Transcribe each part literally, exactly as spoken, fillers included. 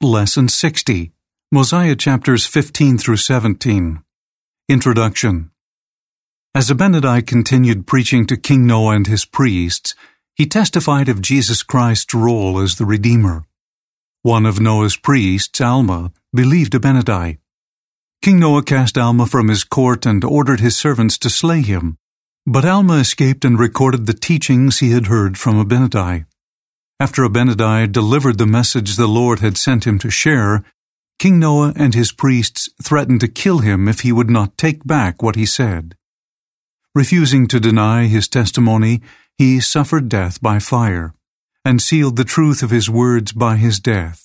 Lesson sixty, Mosiah chapters fifteen through seventeen. Introduction. As Abinadi continued preaching to King Noah and his priests, he testified of Jesus Christ's role as the Redeemer. One of Noah's priests, Alma, believed Abinadi. King Noah cast Alma from his court and ordered his servants to slay him. But Alma escaped and recorded the teachings he had heard from Abinadi. After Abinadi delivered the message the Lord had sent him to share, King Noah and his priests threatened to kill him if he would not take back what he said. Refusing to deny his testimony, he suffered death by fire, and sealed the truth of his words by his death.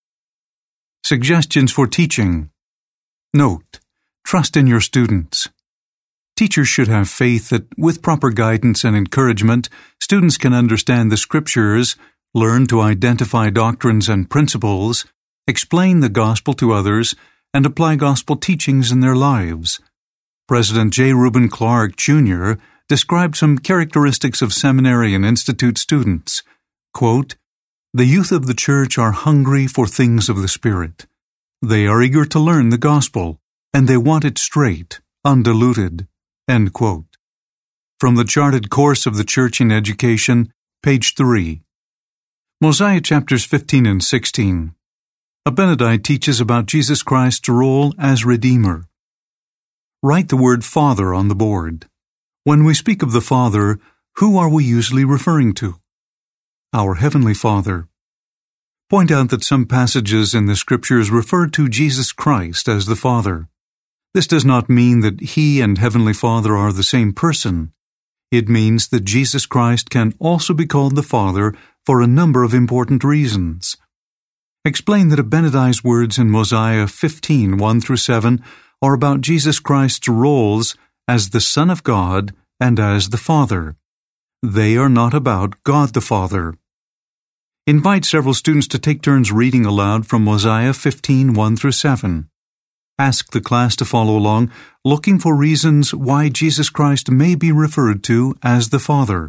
Suggestions for teaching. Note: trust in your students. Teachers should have faith that, with proper guidance and encouragement, students can understand the Scriptures, learn to identify doctrines and principles, explain the gospel to others, and apply gospel teachings in their lives. President J. Reuben Clark, Junior described some characteristics of seminary and institute students. Quote, "The youth of the church are hungry for things of the Spirit. They are eager to learn the gospel, and they want it straight, undiluted." End quote. From the Charted Course of the Church in Education, page three. Mosiah chapters fifteen and sixteen. Abinadi teaches about Jesus Christ's role as Redeemer. Write the word Father on the board. When we speak of the Father, who are we usually referring to? Our Heavenly Father. Point out that some passages in the Scriptures refer to Jesus Christ as the Father. This does not mean that He and Heavenly Father are the same person. It means that Jesus Christ can also be called the Father for a number of important reasons. Explain that Abinadi's words in Mosiah fifteen, one through seven are about Jesus Christ's roles as the Son of God and as the Father. They are not about God the Father. Invite several students to take turns reading aloud from Mosiah fifteen, one through seven. Ask the class to follow along, looking for reasons why Jesus Christ may be referred to as the Father.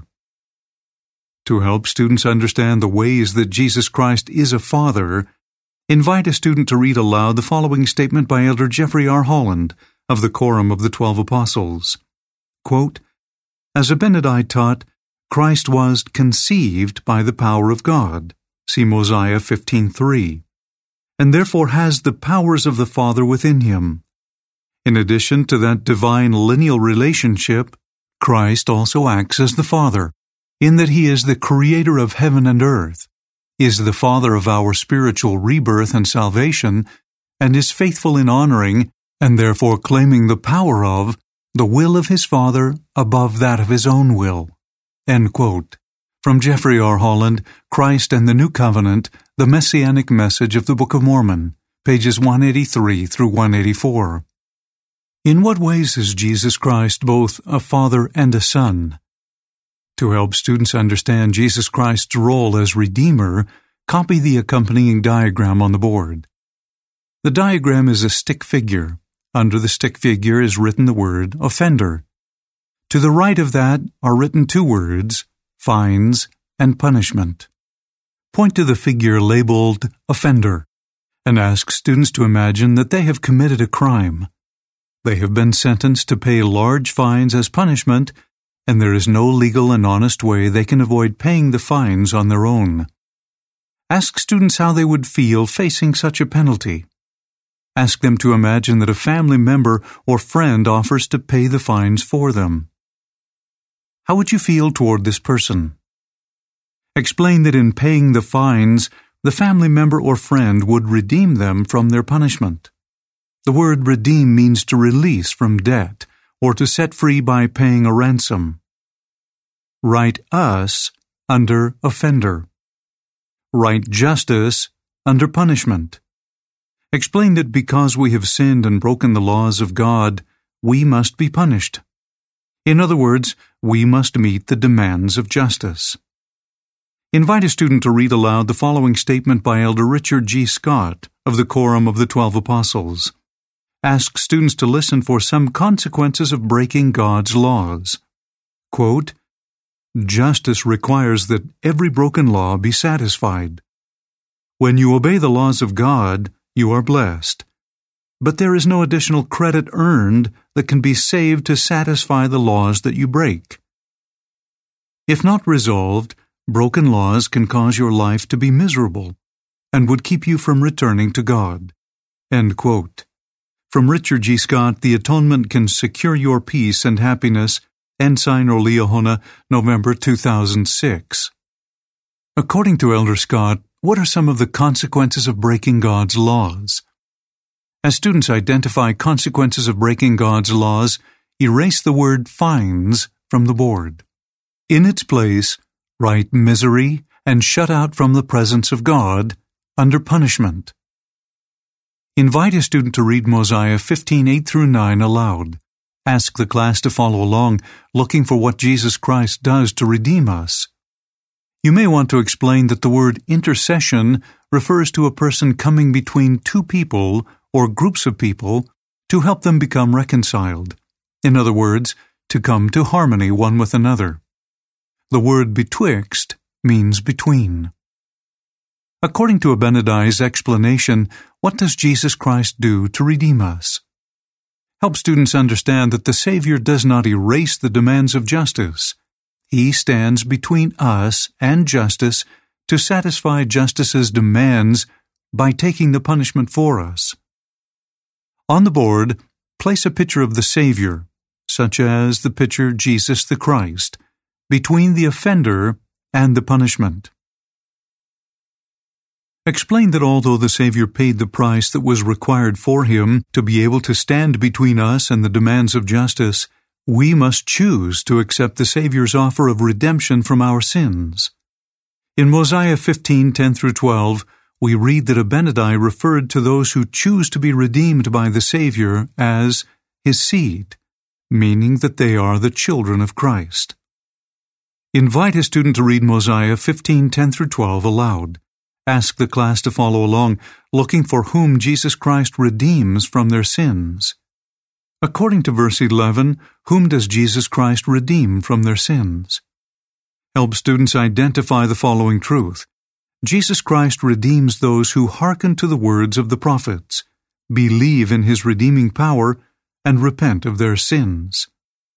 To help students understand the ways that Jesus Christ is a Father, invite a student to read aloud the following statement by Elder Jeffrey R. Holland of the Quorum of the Twelve Apostles. Quote, "As Abinadi taught, Christ was conceived by the power of God. See Mosiah fifteen three. And therefore has the powers of the Father within him. In addition to that divine lineal relationship, Christ also acts as the Father, in that He is the Creator of heaven and earth, is the Father of our spiritual rebirth and salvation, and is faithful in honoring, and therefore claiming the power of, the will of His Father above that of His own will." End quote. From Jeffrey R. Holland, Christ and the New Covenant, The Messianic Message of the Book of Mormon, pages one eighty-three through one eighty-four. In what ways is Jesus Christ both a Father and a Son? To help students understand Jesus Christ's role as Redeemer, copy the accompanying diagram on the board. The diagram is a stick figure. Under the stick figure is written the word offender. To the right of that are written two words, fines and punishment. Point to the figure labeled offender and ask students to imagine that they have committed a crime. They have been sentenced to pay large fines as punishment, and there is no legal and honest way they can avoid paying the fines on their own. Ask students how they would feel facing such a penalty. Ask them to imagine that a family member or friend offers to pay the fines for them. How would you feel toward this person? Explain that in paying the fines, the family member or friend would redeem them from their punishment. The word redeem means to release from debt, or to set free by paying a ransom. Write us under offender. Write justice under punishment. Explain that because we have sinned and broken the laws of God, we must be punished. In other words, we must meet the demands of justice. Invite a student to read aloud the following statement by Elder Richard G. Scott of the Quorum of the Twelve Apostles. Ask students to listen for some consequences of breaking God's laws. Quote, "Justice requires that every broken law be satisfied. When you obey the laws of God, you are blessed. But there is no additional credit earned that can be saved to satisfy the laws that you break. If not resolved, broken laws can cause your life to be miserable and would keep you from returning to God. End quote. From Richard G. Scott, The Atonement Can Secure Your Peace and Happiness, Ensign or Liahona, November two thousand six. According to Elder Scott, what are some of the consequences of breaking God's laws? As students identify consequences of breaking God's laws, erase the word fines from the board. In its place, write misery and shut out from the presence of God under punishment. Invite a student to read Mosiah fifteen, eight through nine aloud. Ask the class to follow along, looking for what Jesus Christ does to redeem us. You may want to explain that the word intercession refers to a person coming between two people or groups of people to help them become reconciled. In other words, to come to harmony one with another. The word betwixt means between. According to Abinadi's explanation, what does Jesus Christ do to redeem us? Help students understand that the Savior does not erase the demands of justice. He stands between us and justice to satisfy justice's demands by taking the punishment for us. On the board, place a picture of the Savior, such as the picture Jesus the Christ, between the offender and the punishment. Explain that although the Savior paid the price that was required for him to be able to stand between us and the demands of justice, we must choose to accept the Savior's offer of redemption from our sins. In Mosiah fifteen, ten through twelve, we read that Abinadi referred to those who choose to be redeemed by the Savior as his seed, meaning that they are the children of Christ. Invite a student to read Mosiah fifteen, ten through twelve aloud. Ask the class to follow along, looking for whom Jesus Christ redeems from their sins. According to verse eleven, whom does Jesus Christ redeem from their sins? Help students identify the following truth. Jesus Christ redeems those who hearken to the words of the prophets, believe in his redeeming power, and repent of their sins.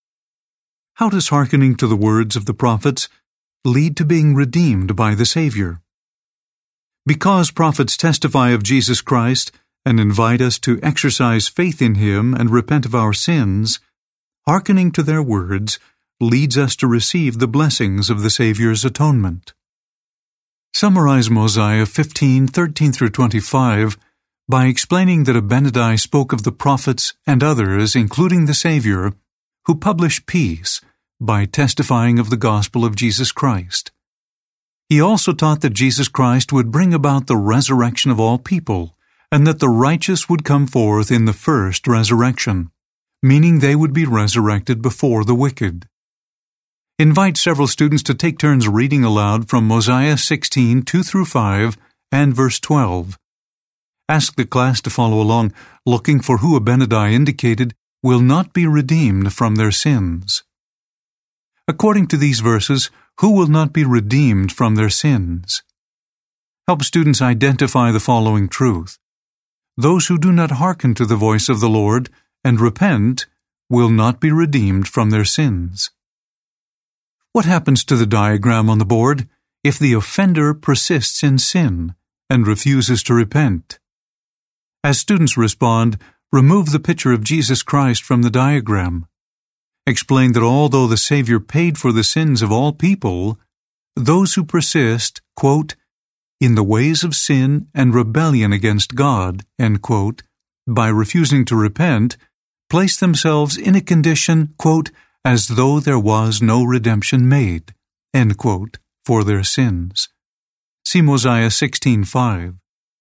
How does hearkening to the words of the prophets lead to being redeemed by the Savior? Because prophets testify of Jesus Christ and invite us to exercise faith in him and repent of our sins, hearkening to their words leads us to receive the blessings of the Savior's atonement. Summarize Mosiah fifteen, thirteen through twenty-five by explaining that Abinadi spoke of the prophets and others, including the Savior, who publish peace by testifying of the gospel of Jesus Christ. He also taught that Jesus Christ would bring about the resurrection of all people, and that the righteous would come forth in the first resurrection, meaning they would be resurrected before the wicked. Invite several students to take turns reading aloud from Mosiah sixteen, two through five, and verse twelve. Ask the class to follow along, looking for who Abinadi indicated will not be redeemed from their sins. According to these verses, who will not be redeemed from their sins? Help students identify the following truth. Those who do not hearken to the voice of the Lord and repent will not be redeemed from their sins. What happens to the diagram on the board if the offender persists in sin and refuses to repent? As students respond, remove the picture of Jesus Christ from the diagram. Explain that although the Savior paid for the sins of all people, those who persist, quote, in the ways of sin and rebellion against God, end quote, by refusing to repent, place themselves in a condition, quote, as though there was no redemption made, end quote, for their sins. See Mosiah sixteen, five.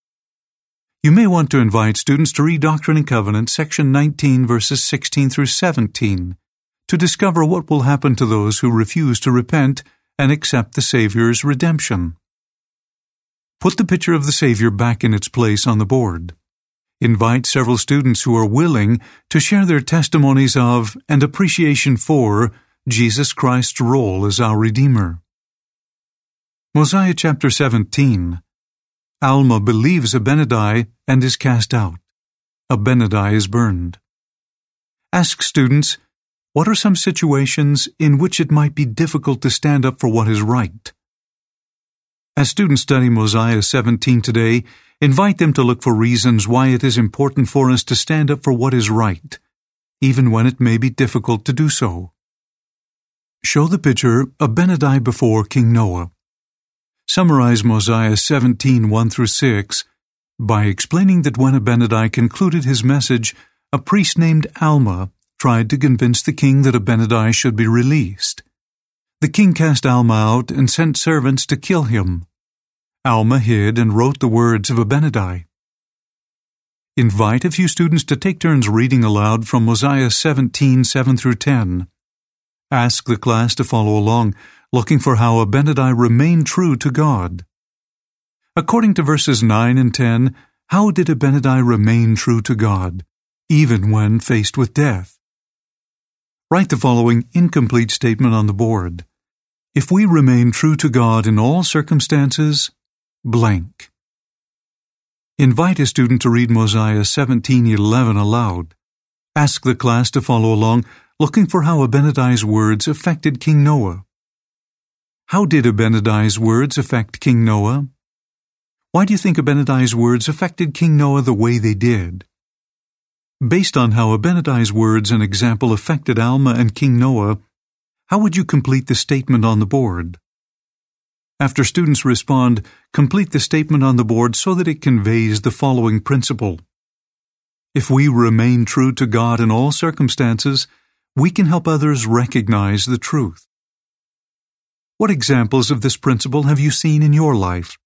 You may want to invite students to read Doctrine and Covenants, section nineteen, verses sixteen through seventeen, to discover what will happen to those who refuse to repent and accept the Savior's redemption. Put the picture of the Savior back in its place on the board. Invite several students who are willing to share their testimonies of and appreciation for Jesus Christ's role as our Redeemer. Mosiah chapter seventeen. Alma believes Abinadi and is cast out. Abinadi is burned. Ask students, what are some situations in which it might be difficult to stand up for what is right? As students study Mosiah seventeen today, invite them to look for reasons why it is important for us to stand up for what is right, even when it may be difficult to do so. Show the picture Abinadi before King Noah. Summarize Mosiah seventeen, one through six by explaining that when Abinadi concluded his message, a priest named Alma tried to convince the king that Abinadi should be released. The king cast Alma out and sent servants to kill him. Alma hid and wrote the words of Abinadi. Invite a few students to take turns reading aloud from Mosiah seventeen, seven through ten. Ask the class to follow along, looking for how Abinadi remained true to God. According to verses nine and ten, how did Abinadi remain true to God, even when faced with death? Write the following incomplete statement on the board. If we remain true to God in all circumstances, blank. Invite a student to read Mosiah seventeen, eleven aloud. Ask the class to follow along, looking for how Abinadi's words affected King Noah. How did Abinadi's words affect King Noah? Why do you think Abinadi's words affected King Noah the way they did? Based on how Abinadi's words and example affected Alma and King Noah, how would you complete the statement on the board? After students respond, complete the statement on the board so that it conveys the following principle. If we remain true to God in all circumstances, we can help others recognize the truth. What examples of this principle have you seen in your life?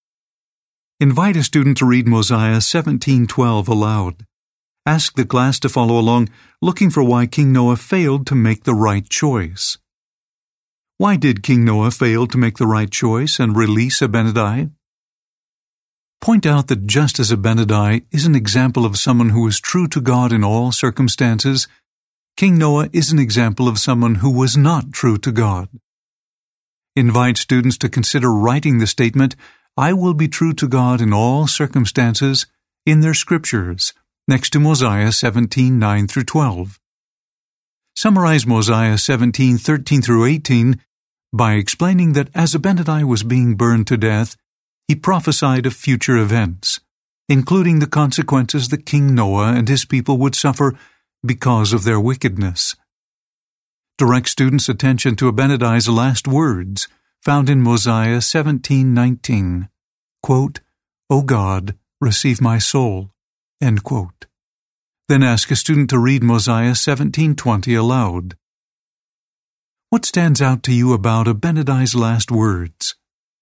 Invite a student to read Mosiah seventeen, twelve aloud. Ask the class to follow along, looking for why King Noah failed to make the right choice. Why did King Noah fail to make the right choice and release Abinadi? Point out that just as Abinadi is an example of someone who was true to God in all circumstances, King Noah is an example of someone who was not true to God. Invite students to consider writing the statement, I will be true to God in all circumstances, in their scriptures, next to Mosiah seventeen, nine through twelve. Summarize Mosiah seventeen, thirteen through eighteen by explaining that as Abinadi was being burned to death, he prophesied of future events, including the consequences that King Noah and his people would suffer because of their wickedness. Direct students' attention to Abinadi's last words, found in Mosiah seventeen, nineteen. Quote, O God, receive my soul. End quote. Then ask a student to read Mosiah seventeen, twenty aloud. What stands out to you about Abinadi's last words?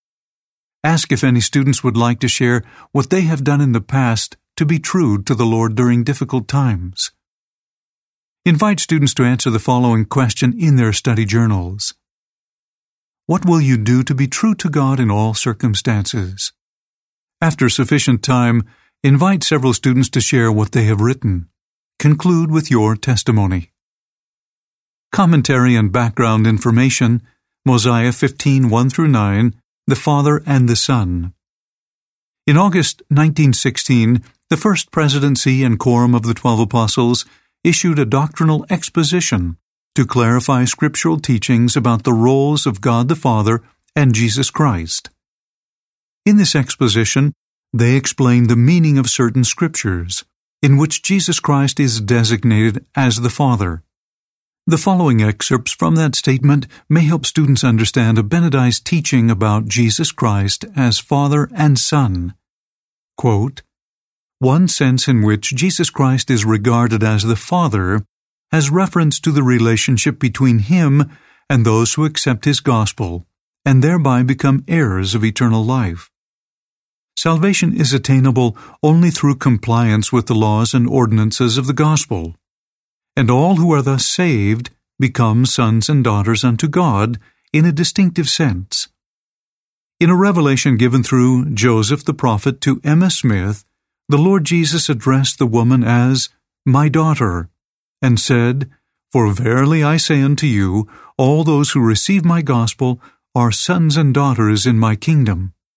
Ask if any students would like to share what they have done in the past to be true to the Lord during difficult times. Invite students to answer the following question in their study journals. What will you do to be true to God in all circumstances? After sufficient time, invite several students to share what they have written. Conclude with your testimony. Commentary and background information, Mosiah fifteen, one through nine, the Father and the Son. In August nineteen sixteen, the First Presidency and Quorum of the Twelve Apostles issued a doctrinal exposition to clarify scriptural teachings about the roles of God the Father and Jesus Christ. In this exposition, they explained the meaning of certain scriptures, in which Jesus Christ is designated as the Father. The following excerpts from that statement may help students understand Abinadi's teaching about Jesus Christ as Father and Son. Quote, One sense in which Jesus Christ is regarded as the Father has reference to the relationship between Him and those who accept His gospel, and thereby become heirs of eternal life. Salvation is attainable only through compliance with the laws and ordinances of the gospel, and all who are thus saved become sons and daughters unto God in a distinctive sense. In a revelation given through Joseph the prophet to Emma Smith, the Lord Jesus addressed the woman as, My daughter, and said, For verily I say unto you, all those who receive my gospel are sons and daughters in my kingdom.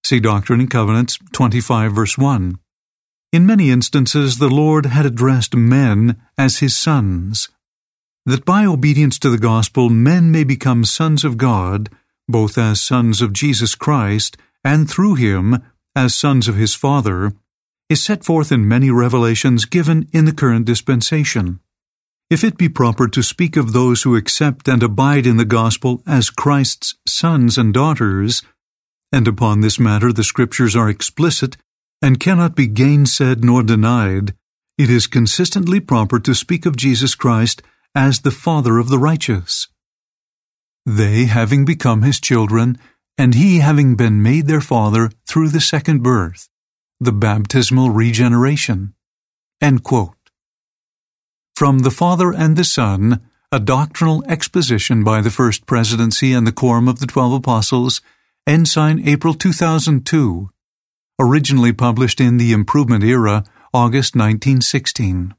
See Doctrine and Covenants twenty-five, verse one. In many instances, the Lord had addressed men as his sons. That by obedience to the gospel men may become sons of God, both as sons of Jesus Christ and through him as sons of his Father, is set forth in many revelations given in the current dispensation. If it be proper to speak of those who accept and abide in the gospel as Christ's sons and daughters, and upon this matter the Scriptures are explicit and cannot be gainsaid nor denied, it is consistently proper to speak of Jesus Christ as the Father of the righteous. They having become his children, and he having been made their father through the second birth, the baptismal regeneration. End quote. From The Father and the Son, a doctrinal exposition by the First Presidency and the Quorum of the Twelve Apostles, Ensign, April two thousand two, originally published in The Improvement Era, August nineteen sixteen.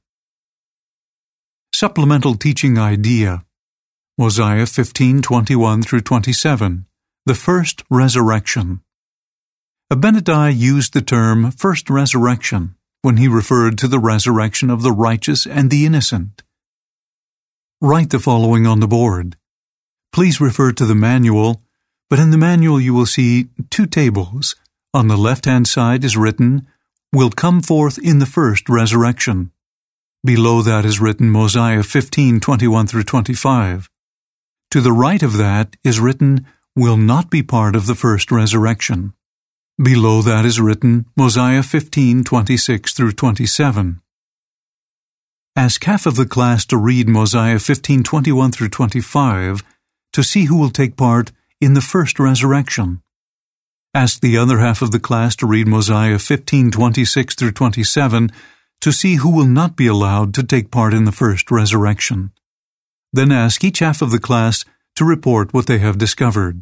Supplemental Teaching Idea. Mosiah fifteen, twenty-one through twenty-seven, the First Resurrection. Abinadi used the term First Resurrection when he referred to the resurrection of the righteous and the innocent. Write the following on the board. Please refer to the manual, but in the manual you will see two tables. On the left-hand side is written, "Will come forth in the first resurrection." Below that is written Mosiah fifteen, twenty-one through twenty-five. To the right of that is written, "Will not be part of the first resurrection." Below that is written Mosiah fifteen, twenty-six through twenty-seven. Ask half of the class to read Mosiah fifteen, twenty-one through twenty-five to see who will take part in the first resurrection. Ask the other half of the class to read Mosiah fifteen, twenty-six through twenty-seven to see who will not be allowed to take part in the first resurrection. Then ask each half of the class to report what they have discovered.